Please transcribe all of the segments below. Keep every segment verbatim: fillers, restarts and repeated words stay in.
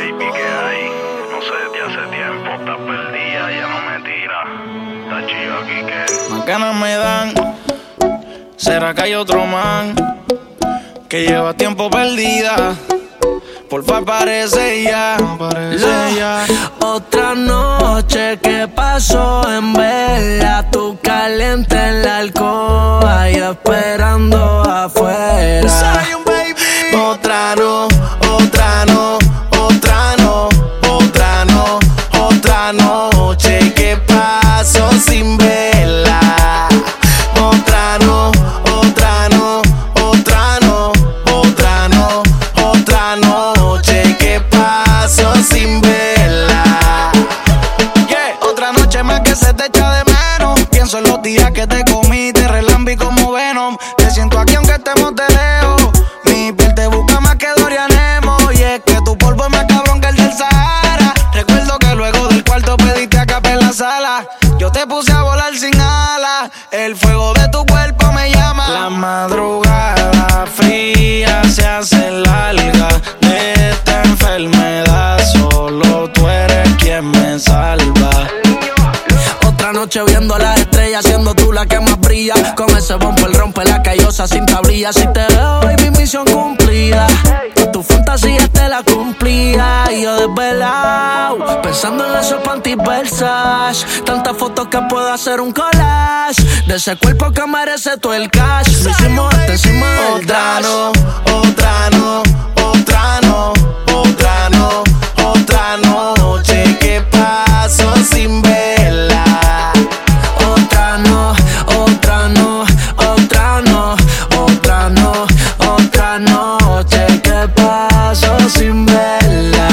baby, que hay. No sé, desde hace tiempo estás perdida, ya no me tira. Está chido aquí que. Más ganas me dan. ¿Será que hay otro man que lleva tiempo perdida? Porfa, aparece ya, aparece ya. Otra noche que pasó en vela, tú caliente en la alcoba y esperando afuera. Zion, baby. Otra no, otra no, otra no, otra no, otra noche que pasó sin vela. Otra no, otra no, otra no, otra no, otra noche que pasó sin vela. Yeah, otra noche más que se te echa de menos. Pienso en los días que te comí, te relambí como Venom. Te siento aquí aunque estemos de lejos. Mi piel te busca más que Dorian Emo. Y es que tu polvo es más cabrón que el del Sahara. Recuerdo que luego del cuarto pediste a capa en la sala. Yo te puse a volar sin alas. El fuego de tu cuerpo me llama. La madrugada fría se hace larga. De esta enfermedad solo tú eres quien me salva. Otra noche viendo las estrellas, siendo tú la que más brilla. Con ese bumper rompe la callosa sin tablilla. Si te veo, baby, misión cumplida. Tu fantasía te la cumplía. Y yo desvelado, pensando en esos panties Versace. Tantas fotos que puedo hacer un collage de ese cuerpo que merece todo el cash. Lo hicimos hasta encima del Otra dash. no, otra no, otra no, otra no, otra noche que pasó sin vela. Otra no, otra no, otra no, otra no, otra noche que pasó sin verla.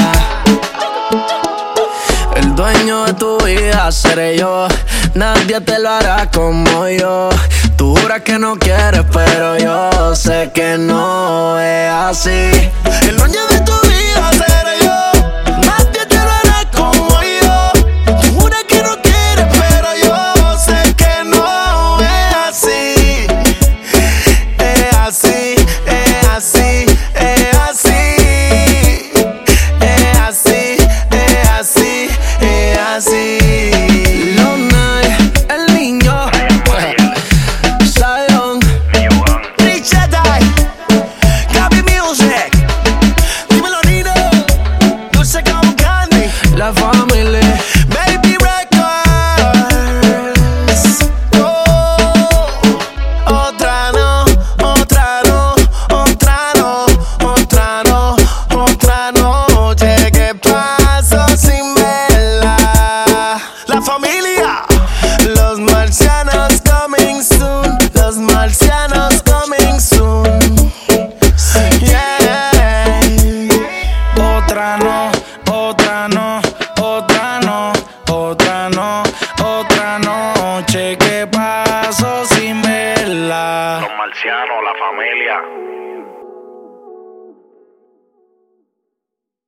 El dueño de tu vida seré yo, nadie te lo hará como yo. Tú juras que no quieres, pero yo sé que no es así. El dueño de tu vida seré yo, nadie te lo hará como yo. Tú juras que no quieres, pero yo sé que no es así. Es así, es así, es así. Es así, es así, es así. Lonay, el niño, Zion, Richard Die, Gaby Music. Dímelo, Nino. Dulce como candy. la familia. Baby Records. Oh, otra no, otra no, otra no, otra no, otra noche que paso sin verla. La familia. Los marcianos coming soon. Los marcianos coming soon. Yeah. Otra no, otra no, otra no, otra no, otra noche que paso sin verla. Los marcianos, la familia.